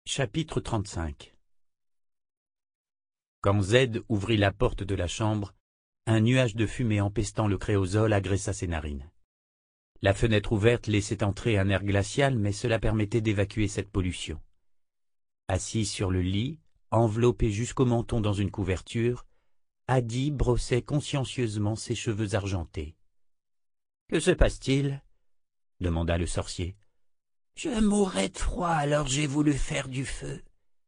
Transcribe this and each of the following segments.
Chapitre 35. Quand Z ouvrit la porte de la chambre, un nuage de fumée empestant le créosol agressa ses narines. La fenêtre ouverte laissait entrer un air glacial, mais cela permettait d'évacuer cette pollution. Assis sur le lit, enveloppé jusqu'au menton dans une couverture, Adi brossait consciencieusement ses cheveux argentés. « Que se passe-t-il » demanda le sorcier. « Je mourais de froid, alors j'ai voulu faire du feu. »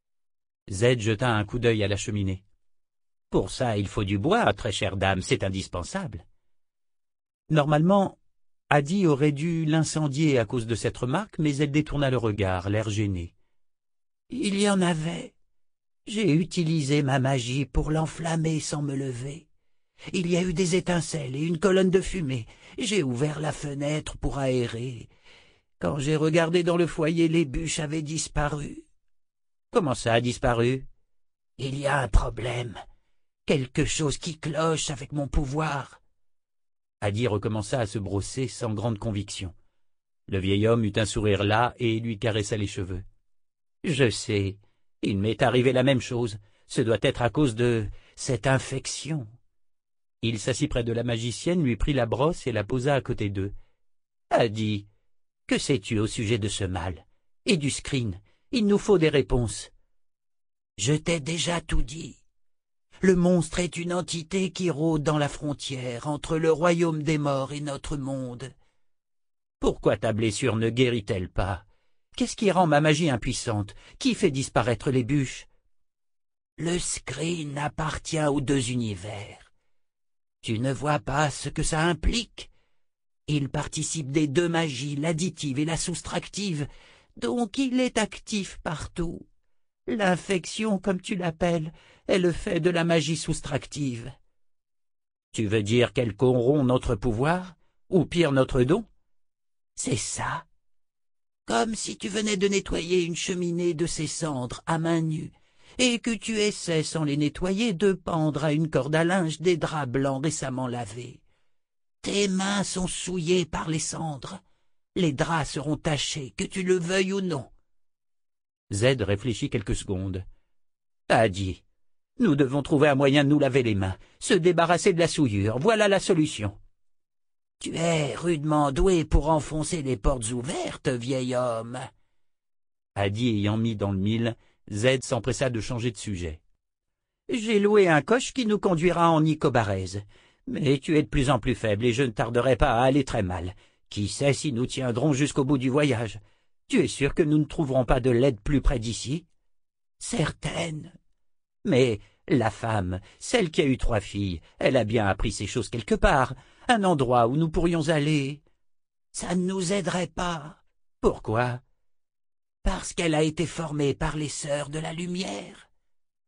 Z jeta un coup d'œil à la cheminée. « Pour ça, il faut du bois, très chère dame, c'est indispensable. » Normalement, Adi aurait dû l'incendier à cause de cette remarque, mais elle détourna le regard, l'air gêné. « Il y en avait. J'ai utilisé ma magie pour l'enflammer sans me lever. Il y a eu des étincelles et une colonne de fumée. J'ai ouvert la fenêtre pour aérer. Quand j'ai regardé dans le foyer, les bûches avaient disparu. »« Comment ça a disparu ?»« Il y a un problème. Quelque chose qui cloche avec mon pouvoir. » Adi recommença à se brosser sans grande conviction. Le vieil homme eut un sourire las et lui caressa les cheveux. « Je sais, il m'est arrivé la même chose. Ce doit être à cause de cette infection. » Il s'assit près de la magicienne, lui prit la brosse et la posa à côté d'eux. « Adi, que sais-tu au sujet de ce mal? Et du screen? Il nous faut des réponses. »« Je t'ai déjà tout dit. Le monstre est une entité qui rôde dans la frontière entre le royaume des morts et notre monde. »« Pourquoi ta blessure ne guérit-elle pas? Qu'est-ce qui rend ma magie impuissante? Qui fait disparaître les bûches? » »« Le screen appartient aux deux univers. Tu ne vois pas ce que ça implique? Il participe des deux magies, l'additive et la soustractive, donc il est actif partout. L'infection, comme tu l'appelles, est le fait de la magie soustractive. »« Tu veux dire qu'elle corrompt notre pouvoir? Ou pire, notre don? »« C'est ça. Comme si tu venais de nettoyer une cheminée de ses cendres à main nue, et que tu essaies, sans les nettoyer, de pendre à une corde à linge des draps blancs récemment lavés. Tes mains sont souillées par les cendres. Les draps seront tachés, que tu le veuilles ou non. » Z réfléchit quelques secondes. « Adi, nous devons trouver un moyen de nous laver les mains, se débarrasser de la souillure, voilà la solution. »« Tu es rudement doué pour enfoncer les portes ouvertes, vieil homme. » Adi ayant mis dans le mille, Z s'empressa de changer de sujet. « J'ai loué un coche qui nous conduira en Nicobarèse. Mais tu es de plus en plus faible et je ne tarderai pas à aller très mal. Qui sait si nous tiendrons jusqu'au bout du voyage? Tu es sûr que nous ne trouverons pas de l'aide plus près d'ici? »« Certaine. »« Mais la femme, celle qui a eu 3 filles, elle a bien appris ces choses quelque part, un endroit où nous pourrions aller. »« Ça ne nous aiderait pas. »« Pourquoi? »« Parce qu'elle a été formée par les sœurs de la lumière. »« Quoi ?»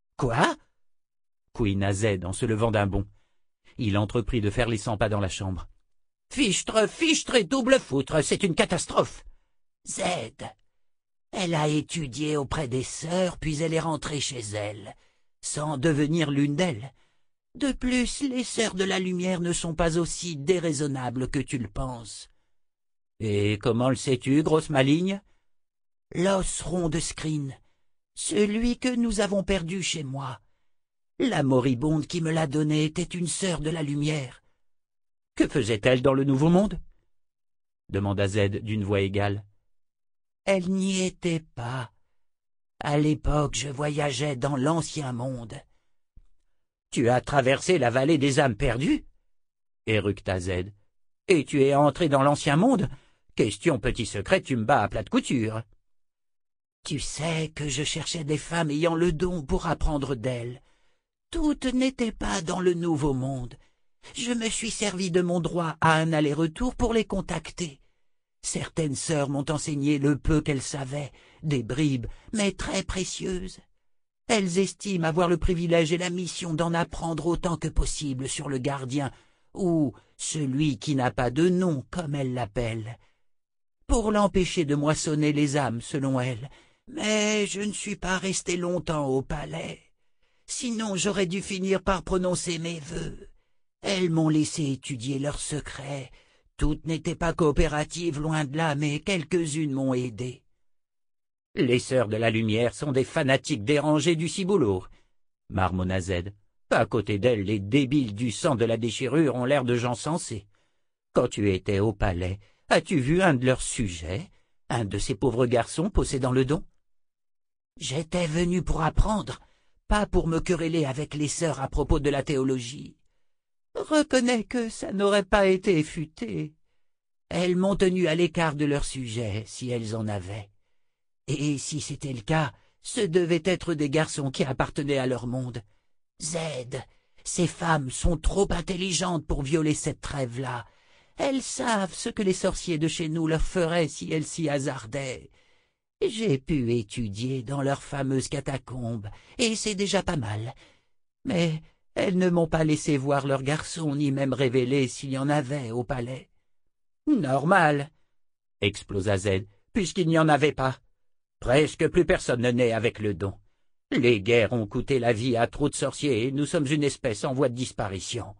couina Z en se levant d'un bond. Il entreprit de faire les 100 pas dans la chambre. « Fichtre, fichtre et double foutre, c'est une catastrophe. »« Z, elle a étudié auprès des sœurs, puis elle est rentrée chez elle, sans devenir l'une d'elles. De plus, les sœurs de la lumière ne sont pas aussi déraisonnables que tu le penses. »« Et comment le sais-tu, grosse maligne ?»« L'os rond de Screen, celui que nous avons perdu chez moi. La moribonde qui me l'a donné était une sœur de la lumière. »« Que faisait-elle dans le Nouveau Monde ?» demanda Z d'une voix égale. « Elle n'y était pas. À l'époque, je voyageais dans l'Ancien Monde. »« Tu as traversé la vallée des âmes perdues ?» éructa Z. « Et tu es entré dans l'Ancien Monde? Question petit secret, tu me bats à plat de couture. »« Tu sais que je cherchais des femmes ayant le don pour apprendre d'elles. Toutes n'étaient pas dans le Nouveau Monde. Je me suis servi de mon droit à un aller-retour pour les contacter. Certaines sœurs m'ont enseigné le peu qu'elles savaient, des bribes, mais très précieuses. Elles estiment avoir le privilège et la mission d'en apprendre autant que possible sur le gardien, ou celui qui n'a pas de nom, comme elles l'appellent, pour l'empêcher de moissonner les âmes, selon elles. Mais je ne suis pas resté longtemps au palais. Sinon j'aurais dû finir par prononcer mes vœux. Elles m'ont laissé étudier leurs secrets. Toutes n'étaient pas coopératives, loin de là, mais quelques-unes m'ont aidé. Les sœurs de la lumière sont des fanatiques dérangés du ciboulot, marmonna Z. À côté d'elles, les débiles du sang de la déchirure ont l'air de gens sensés. Quand tu étais au palais, as-tu vu un de leurs sujets, un de ces pauvres garçons possédant le don? J'étais venu pour apprendre, pas pour me quereller avec les sœurs à propos de la théologie. Reconnais que ça n'aurait pas été futé. Elles m'ont tenu à l'écart de leur sujet, si elles en avaient. Et si c'était le cas, ce devaient être des garçons qui appartenaient à leur monde. Z, ces femmes sont trop intelligentes pour violer cette trêve-là. Elles savent ce que les sorciers de chez nous leur feraient si elles s'y hasardaient. J'ai pu étudier dans leurs fameuses catacombes, et c'est déjà pas mal. Mais elles ne m'ont pas laissé voir leurs garçons, ni même révéler s'il y en avait au palais. Normal, explosa Z, puisqu'il n'y en avait pas. Presque plus personne ne naît avec le don. Les guerres ont coûté la vie à trop de sorciers et nous sommes une espèce en voie de disparition.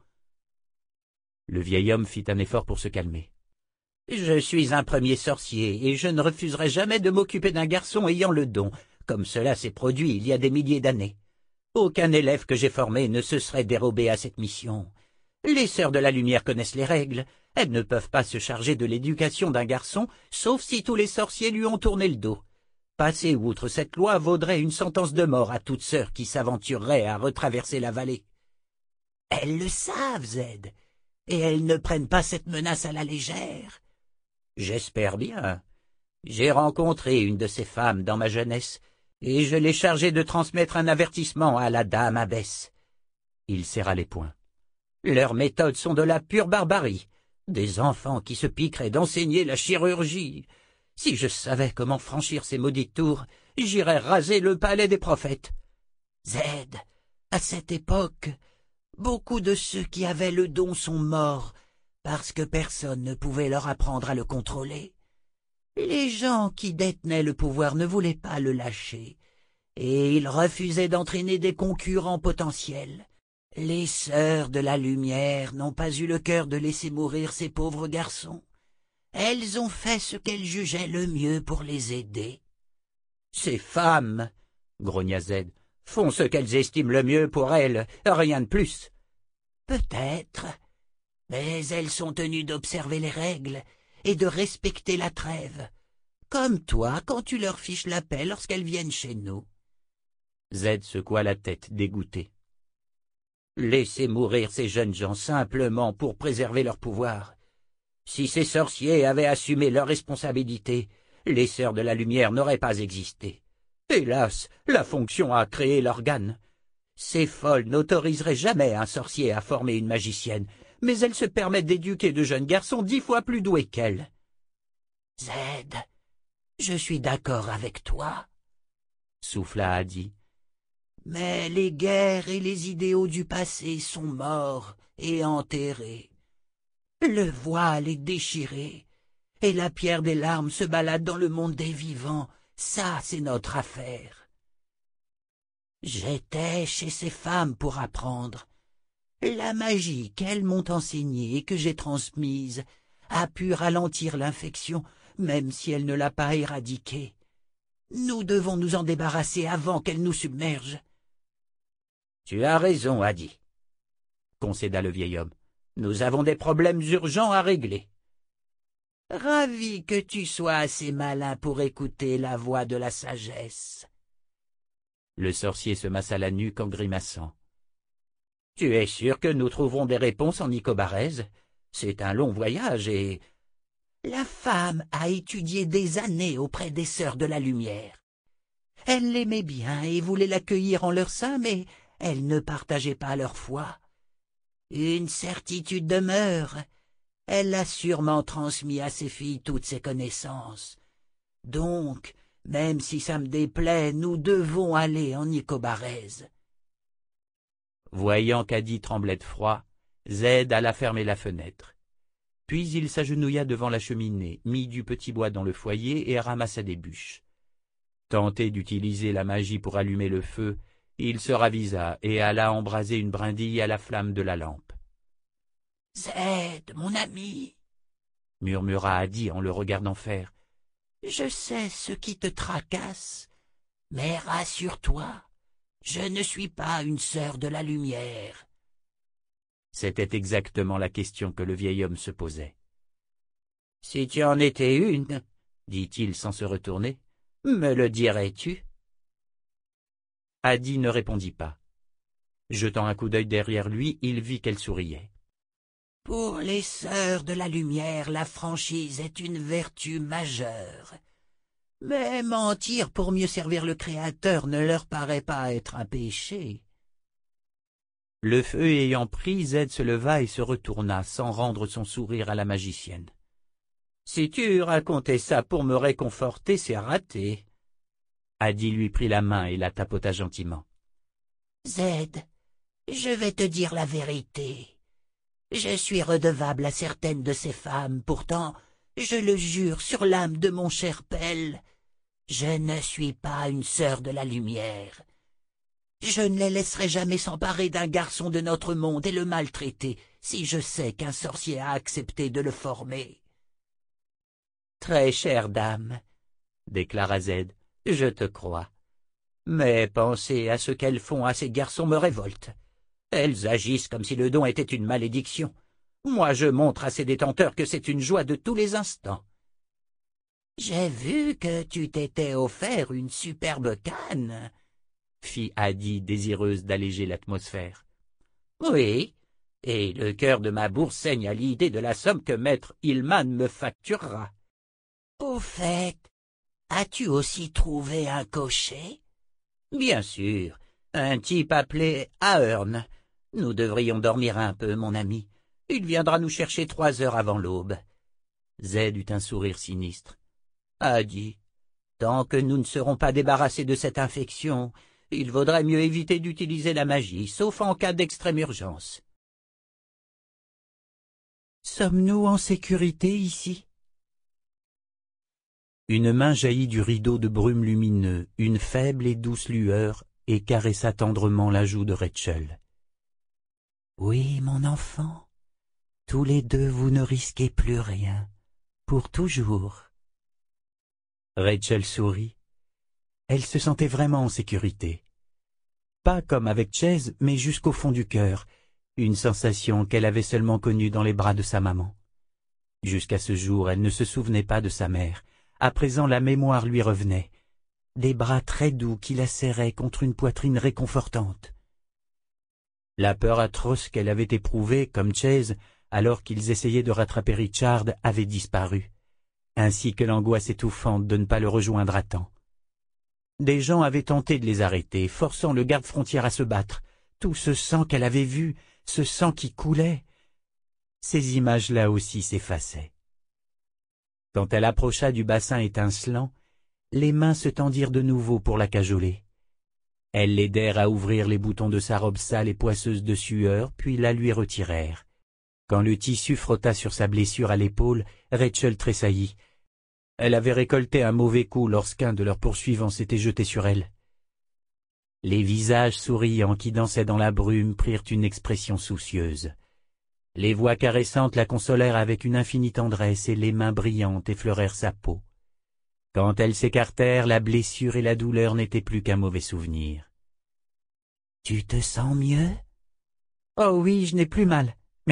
Le vieil homme fit un effort pour se calmer. Je suis un premier sorcier et je ne refuserai jamais de m'occuper d'un garçon ayant le don, comme cela s'est produit il y a des milliers d'années. Aucun élève que j'ai formé ne se serait dérobé à cette mission. Les sœurs de la lumière connaissent les règles. Elles ne peuvent pas se charger de l'éducation d'un garçon, sauf si tous les sorciers lui ont tourné le dos. Passer outre cette loi vaudrait une sentence de mort à toute sœur qui s'aventurerait à retraverser la vallée. Elles le savent, Z, et elles ne prennent pas cette menace à la légère. J'espère bien. J'ai rencontré une de ces femmes dans ma jeunesse, et je l'ai chargée de transmettre un avertissement à la dame abbesse. Il serra les poings. Leurs méthodes sont de la pure barbarie. Des enfants qui se piqueraient d'enseigner la chirurgie. Si je savais comment franchir ces maudites tours, j'irais raser le palais des prophètes. Z, à cette époque, beaucoup de ceux qui avaient le don sont morts, parce que personne ne pouvait leur apprendre à le contrôler. Les gens qui détenaient le pouvoir ne voulaient pas le lâcher, et ils refusaient d'entraîner des concurrents potentiels. Les sœurs de la lumière n'ont pas eu le cœur de laisser mourir ces pauvres garçons. Elles ont fait ce qu'elles jugeaient le mieux pour les aider. Ces femmes, grogna Z, font ce qu'elles estiment le mieux pour elles, rien de plus. Peut-être, mais elles sont tenues d'observer les règles et de respecter la trêve, comme toi quand tu leur fiches la paix lorsqu'elles viennent chez nous. Z secoua la tête, dégoûté. Laissez mourir ces jeunes gens simplement pour préserver leur pouvoir. Si ces sorciers avaient assumé leurs responsabilités, les sœurs de la lumière n'auraient pas existé. Hélas, la fonction a créé l'organe. Ces folles n'autoriseraient jamais un sorcier à former une magicienne, mais elles se permettent d'éduquer de jeunes garçons 10 fois plus doués qu'elles. Z, je suis d'accord avec toi, souffla Adi. Mais les guerres et les idéaux du passé sont morts et enterrés. Le voile est déchiré, et la pierre des larmes se balade dans le monde des vivants. Ça, c'est notre affaire. J'étais chez ces femmes pour apprendre. La magie qu'elles m'ont enseignée et que j'ai transmise a pu ralentir l'infection, même si elle ne l'a pas éradiquée. Nous devons nous en débarrasser avant qu'elle nous submerge. Tu as raison, Adi, concéda le vieil homme. Nous avons des problèmes urgents à régler. Ravi que tu sois assez malin pour écouter la voix de la sagesse. Le sorcier se massa la nuque en grimaçant. Tu es sûr que nous trouverons des réponses en Nicobarèse? C'est un long voyage et... La femme a étudié des années auprès des sœurs de la lumière. Elle l'aimait bien et voulait l'accueillir en leur sein, mais elle ne partageait pas leur foi. Une certitude demeure. Elle a sûrement transmis à ses filles toutes ses connaissances. Donc, même si ça me déplaît, nous devons aller en Nicobarèse. Voyant qu'Adi tremblait de froid, Z alla fermer la fenêtre. Puis il s'agenouilla devant la cheminée, mit du petit bois dans le foyer et ramassa des bûches. Tenté d'utiliser la magie pour allumer le feu, il se ravisa et alla embraser une brindille à la flamme de la lampe. « Z, mon ami !» murmura Adi en le regardant faire. Je sais ce qui te tracasse, mais rassure-toi, je ne suis pas une sœur de la lumière. » C'était exactement la question que le vieil homme se posait. « Si tu en étais une, dit-il sans se retourner, me le dirais-tu » Haddi ne répondit pas. Jetant un coup d'œil derrière lui, il vit qu'elle souriait. « Pour les sœurs de la lumière, la franchise est une vertu majeure. Mais mentir pour mieux servir le Créateur ne leur paraît pas être un péché. » Le feu ayant pris, Zed se leva et se retourna sans rendre son sourire à la magicienne. « Si tu racontais ça pour me réconforter, c'est raté. » Haddi lui prit la main et la tapota gentiment. « Zed, je vais te dire la vérité. Je suis redevable à certaines de ces femmes, pourtant, je le jure sur l'âme de mon cher Pell, je ne suis pas une sœur de la lumière. Je ne les laisserai jamais s'emparer d'un garçon de notre monde et le maltraiter, si je sais qu'un sorcier a accepté de le former. »« Très chère dame, » déclara Zed, « je te crois. Mais penser à ce qu'elles font à ces garçons me révolte. Elles agissent comme si le don était une malédiction. Moi je montre à ses détenteurs que c'est une joie de tous les instants. »« J'ai vu que tu t'étais offert une superbe canne, » fit Haddi, désireuse d'alléger l'atmosphère. « Oui, et le cœur de ma bourse saigne à l'idée de la somme que maître Ilman me facturera. »« Au fait, as-tu aussi trouvé un cocher ?»« Bien sûr, un type appelé Ahern. Nous devrions dormir un peu, mon ami. Il viendra nous chercher 3 heures avant l'aube. » Zed eut un sourire sinistre. « Haddi, tant que nous ne serons pas débarrassés de cette infection, il vaudrait mieux éviter d'utiliser la magie, sauf en cas d'extrême urgence. »« Sommes-nous en sécurité ici ?» Une main jaillit du rideau de brume lumineux, une faible et douce lueur, et caressa tendrement la joue de Rachel. « Oui, mon enfant, tous les deux vous ne risquez plus rien, pour toujours. » Rachel sourit. Elle se sentait vraiment en sécurité. Pas comme avec Chaise, mais jusqu'au fond du cœur, une sensation qu'elle avait seulement connue dans les bras de sa maman. Jusqu'à ce jour, elle ne se souvenait pas de sa mère. À présent, la mémoire lui revenait. Des bras très doux qui la serraient contre une poitrine réconfortante. La peur atroce qu'elle avait éprouvée, comme Chaise, alors qu'ils essayaient de rattraper Richard, avait disparu, ainsi que l'angoisse étouffante de ne pas le rejoindre à temps. Des gens avaient tenté de les arrêter, forçant le garde-frontière à se battre. Tout ce sang qu'elle avait vu, ce sang qui coulait, ces images-là aussi s'effaçaient. Quand elle approcha du bassin étincelant, les mains se tendirent de nouveau pour la cajoler. Elles l'aidèrent à ouvrir les boutons de sa robe sale et poisseuse de sueur, puis la lui retirèrent. Quand le tissu frotta sur sa blessure à l'épaule, Rachel tressaillit. Elle avait récolté un mauvais coup lorsqu'un de leurs poursuivants s'était jeté sur elle. Les visages souriants qui dansaient dans la brume prirent une expression soucieuse. Les voix caressantes la consolèrent avec une infinie tendresse et les mains brillantes effleurèrent sa peau. Quand elles s'écartèrent, la blessure et la douleur n'étaient plus qu'un mauvais souvenir. « Tu te sens mieux ?»« Oh oui, je n'ai plus mal, merci. »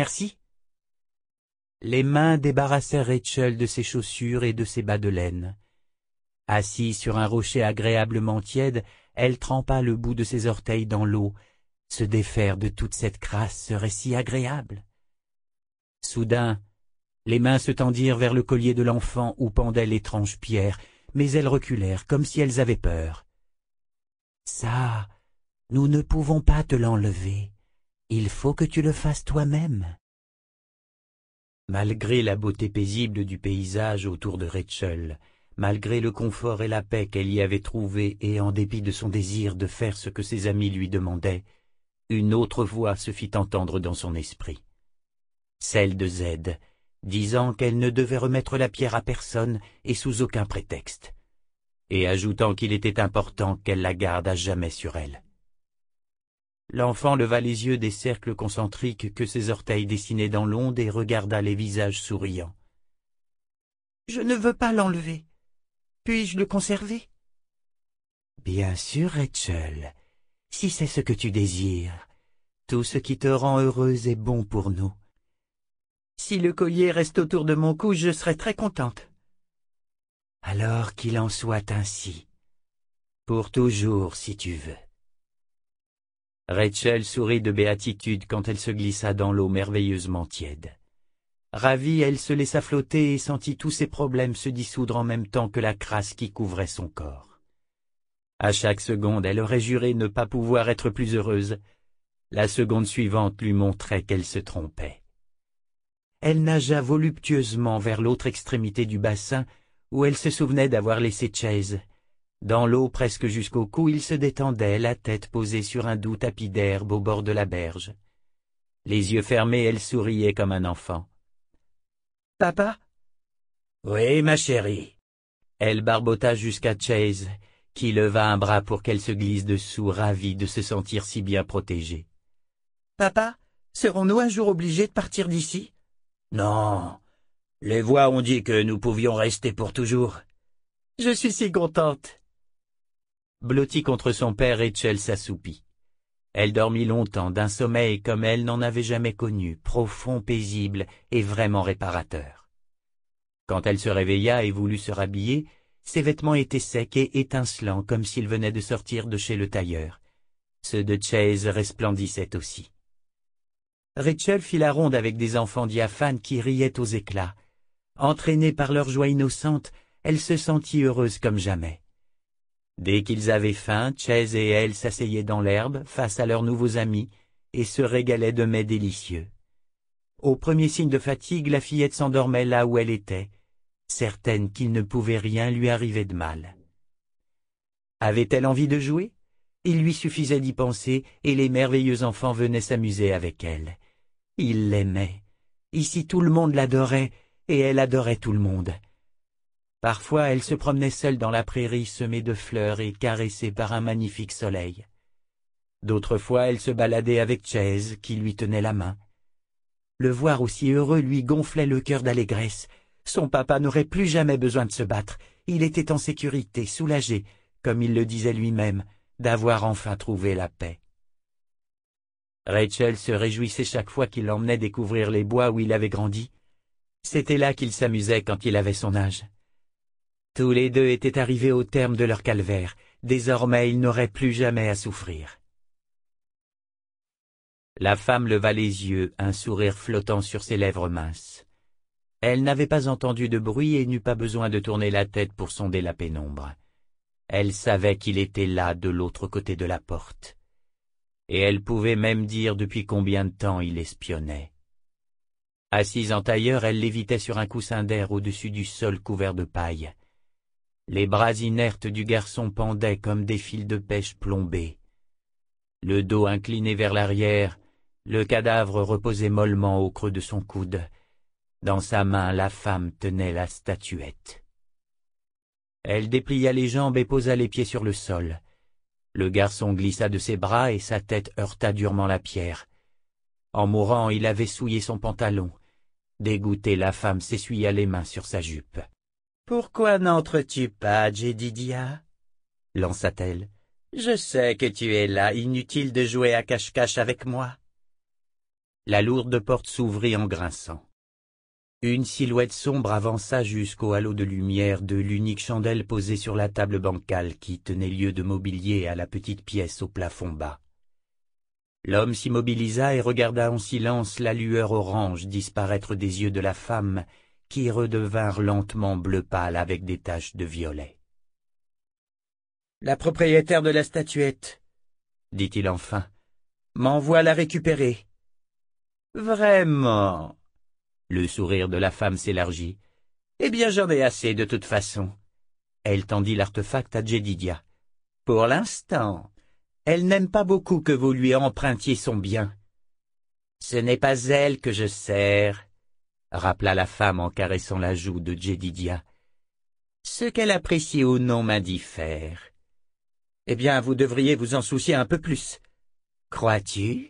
Les mains débarrassèrent Rachel de ses chaussures et de ses bas de laine. Assise sur un rocher agréablement tiède, elle trempa le bout de ses orteils dans l'eau. Se défaire de toute cette crasse serait si agréable. Soudain, les mains se tendirent vers le collier de l'enfant où pendait l'étrange pierre, mais elles reculèrent comme si elles avaient peur. « Ça, nous ne pouvons pas te l'enlever. Il faut que tu le fasses toi-même. » Malgré la beauté paisible du paysage autour de Rachel, malgré le confort et la paix qu'elle y avait trouvé et en dépit de son désir de faire ce que ses amis lui demandaient, une autre voix se fit entendre dans son esprit. Celle de Zed, disant qu'elle ne devait remettre la pierre à personne et sous aucun prétexte, et ajoutant qu'il était important qu'elle la garde à jamais sur elle. L'enfant leva les yeux des cercles concentriques que ses orteils dessinaient dans l'onde et regarda les visages souriants. « Je ne veux pas l'enlever. Puis-je le conserver? Bien sûr, Rachel, si c'est ce que tu désires. Tout ce qui te rend heureuse est bon pour nous. Si le collier reste autour de mon cou, je serai très contente. Alors qu'il en soit ainsi. Pour toujours, si tu veux. Rachel sourit de béatitude quand elle se glissa dans l'eau merveilleusement tiède. Ravie, elle se laissa flotter et sentit tous ses problèmes se dissoudre en même temps que la crasse qui couvrait son corps. À chaque seconde, elle aurait juré ne pas pouvoir être plus heureuse. La seconde suivante lui montrait qu'elle se trompait. Elle nagea voluptueusement vers l'autre extrémité du bassin, où elle se souvenait d'avoir laissé Chase. Dans l'eau presque jusqu'au cou, il se détendait, la tête posée sur un doux tapis d'herbe au bord de la berge. Les yeux fermés, elle souriait comme un enfant. « Papa ?»« Oui, ma chérie. » Elle barbota jusqu'à Chase, qui leva un bras pour qu'elle se glisse dessous, ravie de se sentir si bien protégée. « Papa, serons-nous un jour obligés de partir d'ici? »« Non, les voix ont dit que nous pouvions rester pour toujours. »« Je suis si contente. » Blottie contre son père, Rachel s'assoupit. Elle dormit longtemps, d'un sommeil comme elle n'en avait jamais connu, profond, paisible et vraiment réparateur. Quand elle se réveilla et voulut se rhabiller, ses vêtements étaient secs et étincelants comme s'ils venaient de sortir de chez le tailleur. Ceux de Chase resplendissaient aussi. Rachel fit la ronde avec des enfants diaphanes qui riaient aux éclats. Entraînée par leur joie innocente, elle se sentit heureuse comme jamais. Dès qu'ils avaient faim, Chase et elle s'asseyaient dans l'herbe face à leurs nouveaux amis et se régalaient de mets délicieux. Au premier signe de fatigue, la fillette s'endormait là où elle était, certaine qu'il ne pouvait rien lui arriver de mal. Avait-elle envie de jouer? Il lui suffisait d'y penser et les merveilleux enfants venaient s'amuser avec elle. Ils l'aimaient. Ici tout le monde l'adorait et elle adorait tout le monde. Parfois elle se promenait seule dans la prairie semée de fleurs et caressée par un magnifique soleil. D'autres fois elle se baladait avec Chase qui lui tenait la main. Le voir aussi heureux lui gonflait le cœur d'allégresse. Son papa n'aurait plus jamais besoin de se battre. Il était en sécurité, soulagé, comme il le disait lui-même, d'avoir enfin trouvé la paix. Rachel se réjouissait chaque fois qu'il l'emmenait découvrir les bois où il avait grandi. C'était là qu'il s'amusait quand il avait son âge. Tous les deux étaient arrivés au terme de leur calvaire. Désormais, ils n'auraient plus jamais à souffrir. La femme leva les yeux, un sourire flottant sur ses lèvres minces. Elle n'avait pas entendu de bruit et n'eut pas besoin de tourner la tête pour sonder la pénombre. Elle savait qu'il était là, de l'autre côté de la porte. Et elle pouvait même dire depuis combien de temps il espionnait. Assise en tailleur, elle lévitait sur un coussin d'air au-dessus du sol couvert de paille. Les bras inertes du garçon pendaient comme des fils de pêche plombés. Le dos incliné vers l'arrière, le cadavre reposait mollement au creux de son coude. Dans sa main, la femme tenait la statuette. Elle déplia les jambes et posa les pieds sur le sol. Le garçon glissa de ses bras et sa tête heurta durement la pierre. En mourant, il avait souillé son pantalon. Dégoûtée, la femme s'essuya les mains sur sa jupe. « Pourquoi n'entres-tu pas, Jedediah » lança-t-elle. « Je sais que tu es là, inutile de jouer à cache-cache avec moi. » La lourde porte s'ouvrit en grinçant. Une silhouette sombre avança jusqu'au halo de lumière de l'unique chandelle posée sur la table bancale qui tenait lieu de mobilier à la petite pièce au plafond bas. L'homme s'immobilisa et regarda en silence la lueur orange disparaître des yeux de la femme, qui redevinrent lentement bleu pâle avec des taches de violet. « La propriétaire de la statuette, » dit-il enfin, « m'envoie la récupérer. »« Vraiment ?» Le sourire de la femme s'élargit. « Eh bien, j'en ai assez de toute façon. » Elle tendit l'artefact à Jedediah. « Pour l'instant, elle n'aime pas beaucoup que vous lui empruntiez son bien. »« Ce n'est pas elle que je sers, » rappela la femme en caressant la joue de Jedediah. « Ce qu'elle apprécie ou non m'indiffère. »« Eh bien, vous devriez vous en soucier un peu plus. »« Crois-tu ?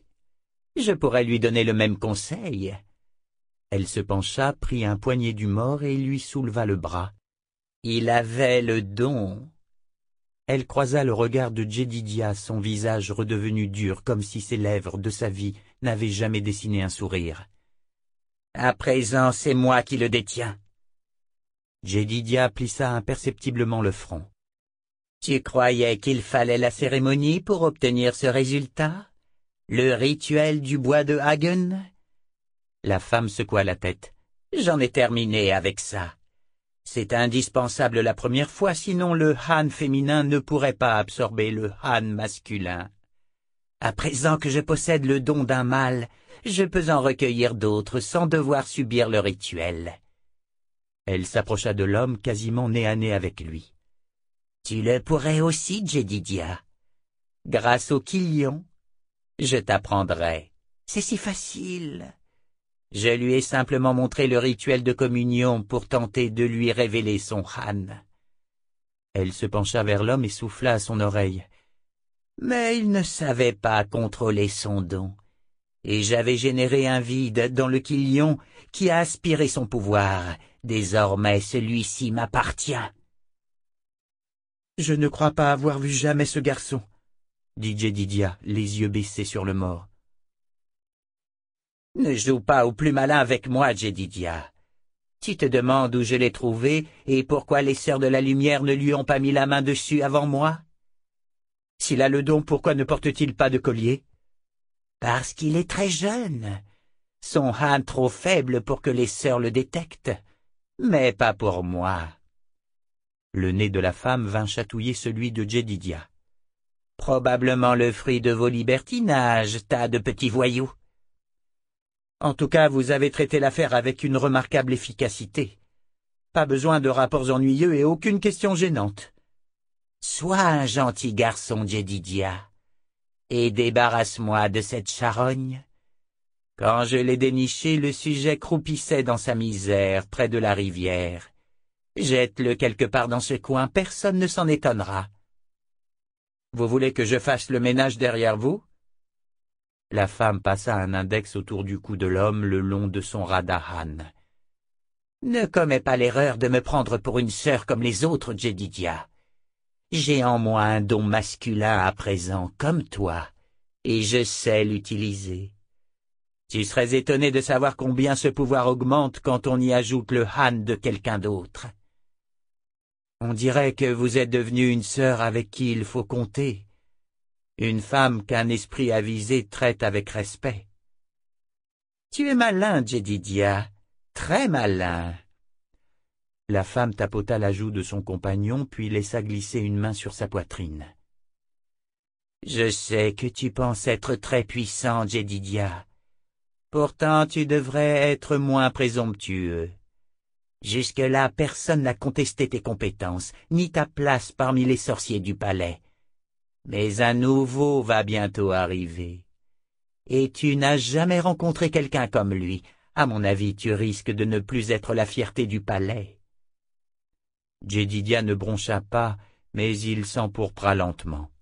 Je pourrais lui donner le même conseil. » Elle se pencha, prit un poignet du mort et lui souleva le bras. Il avait le don. Elle croisa le regard de Jedediah, son visage redevenu dur comme si ses lèvres de sa vie n'avaient jamais dessiné un sourire. « À présent, c'est moi qui le détiens. » Jedediah plissa imperceptiblement le front. « Tu croyais qu'il fallait la cérémonie pour obtenir ce résultat? Le rituel du bois de Hagen ?» La femme secoua la tête. « J'en ai terminé avec ça. C'est indispensable la première fois, sinon le Han féminin ne pourrait pas absorber le Han masculin. À présent que je possède le don d'un mâle, je peux en recueillir d'autres sans devoir subir le rituel. » Elle s'approcha de l'homme quasiment nez à nez avec lui. « Tu le pourrais aussi, Jedediah. Grâce au Kilion, je t'apprendrai. C'est si facile. » Je lui ai simplement montré le rituel de communion pour tenter de lui révéler son Han. Elle se pencha vers l'homme et souffla à son oreille. Mais il ne savait pas contrôler son don, et j'avais généré un vide dans le Kilion qui a aspiré son pouvoir. Désormais, celui-ci m'appartient. « Je ne crois pas avoir vu jamais ce garçon, » dit Jedediah, les yeux baissés sur le mort. « Ne joue pas au plus malin avec moi, Jedediah. Tu te demandes où je l'ai trouvé et pourquoi les sœurs de la lumière ne lui ont pas mis la main dessus avant moi? S'il a le don, pourquoi ne porte-t-il pas de collier? Parce qu'il est très jeune. Son Han trop faible pour que les sœurs le détectent, mais pas pour moi. » Le nez de la femme vint chatouiller celui de Jedediah. « Probablement le fruit de vos libertinages, tas de petits voyous. En tout cas, vous avez traité l'affaire avec une remarquable efficacité. Pas besoin de rapports ennuyeux et aucune question gênante. Sois un gentil garçon, Jedediah, et débarrasse-moi de cette charogne. Quand je l'ai déniché, le sujet croupissait dans sa misère près de la rivière. Jette-le quelque part dans ce coin, personne ne s'en étonnera. Vous voulez que je fasse le ménage derrière vous? » La femme passa un index autour du cou de l'homme le long de son radahan. « Ne commets pas l'erreur de me prendre pour une sœur comme les autres, Jedediah. J'ai en moi un don masculin à présent, comme toi, et je sais l'utiliser. Tu serais étonné de savoir combien ce pouvoir augmente quand on y ajoute le Han de quelqu'un d'autre. On dirait que vous êtes devenue une sœur avec qui il faut compter. Une femme qu'un esprit avisé traite avec respect. Tu es malin, Jedediah, très malin. » La femme tapota la joue de son compagnon, puis laissa glisser une main sur sa poitrine. « Je sais que tu penses être très puissant, Jedediah. Pourtant, tu devrais être moins présomptueux. Jusque-là, personne n'a contesté tes compétences, ni ta place parmi les sorciers du palais. Mais un nouveau va bientôt arriver. Et tu n'as jamais rencontré quelqu'un comme lui. À mon avis, tu risques de ne plus être la fierté du palais. » Jedediah ne broncha pas, mais il s'empourpra lentement.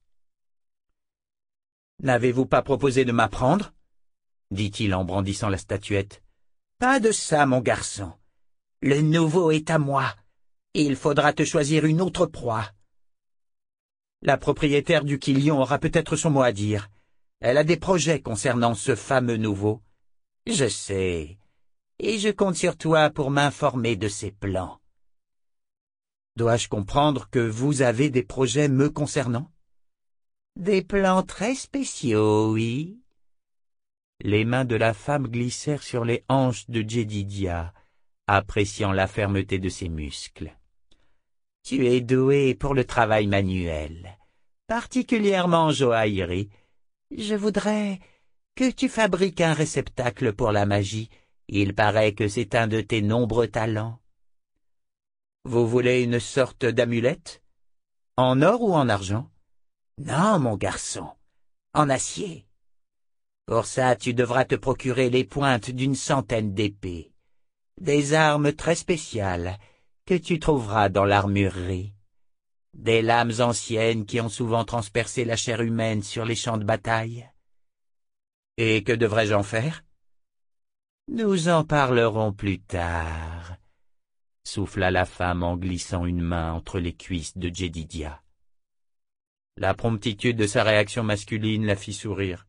« N'avez-vous pas proposé de m'apprendre ?» dit-il en brandissant la statuette. « Pas de ça, mon garçon. Le nouveau est à moi. Il faudra te choisir une autre proie. » La propriétaire du Kilion aura peut-être son mot à dire. Elle a des projets concernant ce fameux nouveau. Je sais, et je compte sur toi pour m'informer de ses plans. Dois-je comprendre que vous avez des projets me concernant? Des plans très spéciaux, oui. Les mains de la femme glissèrent sur les hanches de Jedediah, appréciant la fermeté de ses muscles. Tu es doué pour le travail manuel, particulièrement en joaillerie. Je voudrais que tu fabriques un réceptacle pour la magie. Il paraît que c'est un de tes nombreux talents. Vous voulez une sorte d'amulette? En or ou en argent? Non, mon garçon, en acier. Pour ça, tu devras te procurer les pointes d'une centaine d'épées, des armes très spéciales que tu trouveras dans l'armurerie, des lames anciennes qui ont souvent transpercé la chair humaine sur les champs de bataille. Et que devrais-je en faire? Nous en parlerons plus tard. souffla la femme en glissant une main entre les cuisses de Jedediah. La promptitude de sa réaction masculine la fit sourire.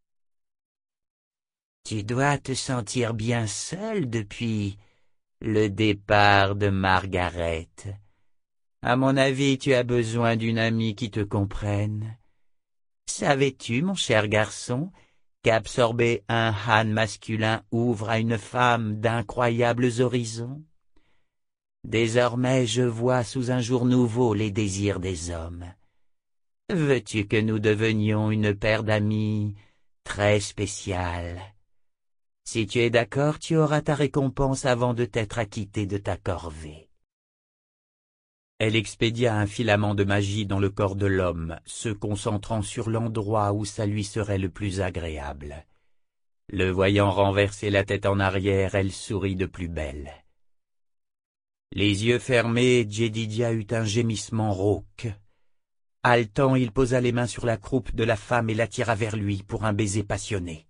« Tu dois te sentir bien seul depuis le départ de Margaret. À mon avis, tu as besoin d'une amie qui te comprenne. Savais-tu, mon cher garçon, qu'absorber un Han masculin ouvre à une femme d'incroyables horizons? Désormais je vois sous un jour nouveau les désirs des hommes. Veux-tu que nous devenions une paire d'amis très spéciale? Si tu es d'accord, tu auras ta récompense avant de t'être acquitté de ta corvée. » Elle expédia un filament de magie dans le corps de l'homme, se concentrant sur l'endroit où ça lui serait le plus agréable. Le voyant renverser la tête en arrière, elle sourit de plus belle. Les yeux fermés, Jedediah eut un gémissement rauque. Haletant, il posa les mains sur la croupe de la femme et l'attira vers lui pour un baiser passionné.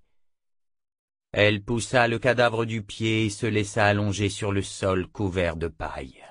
Elle poussa le cadavre du pied et se laissa allonger sur le sol couvert de paille.